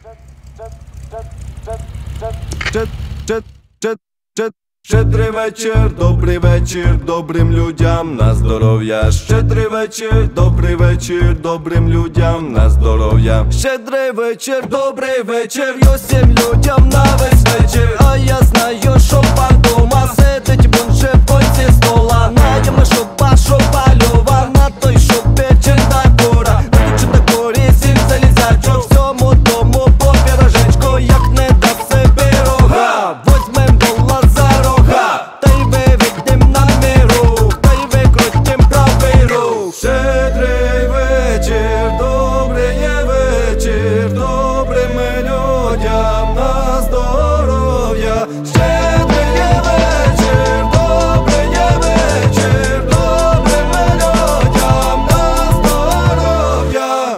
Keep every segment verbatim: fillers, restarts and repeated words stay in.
Щедрий вечір, добрий вечір, добрим людям на здоров'я. Щедрий вечір, добрий вечір, добрим людям на здоров'я. Щедрий вечір, добрий вечір, й усім людям на весь вечір. А я знаю, що пан дома сидить, він ще в конці стола. На йому шопа, шопа люва, на той шопі чинна кура. Чи на курі сім залізячок, всьому дому по пірожечку, як не дав себе рога. Возьмем дола за рога, та й виведем на миру, та й викрутим правий рух. Щедрий вечір, добрий є вечір, добрим людям на здоров'я. Щедрий є вечір, добрий є вечір, добрим людям на здоров'я.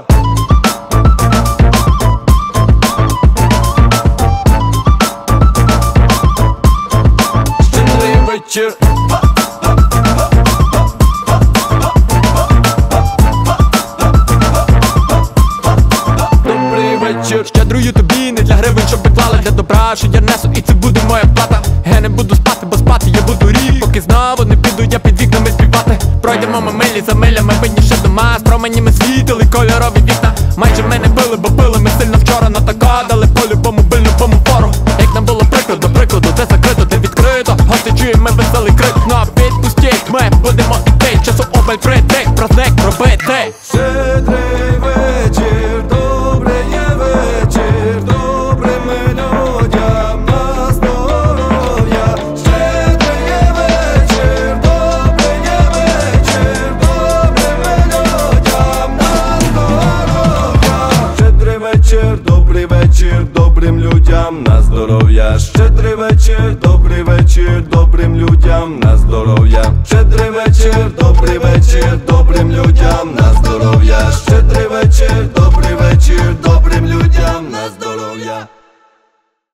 Щедрий вечір. Добрий вечір. Щедрую тобі не для гривень, щоб виклали, для добра, що я несу, і це буде моя плата. Я не буду спати, бо спати я буду рік, поки знову не піду я під вікнами співати. Пройдемо ми милі за милями, видніше дома, з променями світили кольорові вікна. Майже мене били, бо пили ми сильно вчора, но така дали по любому бильному фору. Як нам було прикро, до прикладу, де закрито, де відкрито, гости чуємо веселий крик. Ну а відпустіть, ми будемо іти, часу обаль прийти, праздник робити. Щедрий вечір, добрий є вечір, добрим людям на здоров'я. Щедрий є вечір, добрий є вечір, добрим людям на здоров'я. Щедрий вечір, добрий вечір, добрим людям на здоров'я. Щедрий вечір, добрий вечір, добрим людям на здоров'я. Щедрий вечір.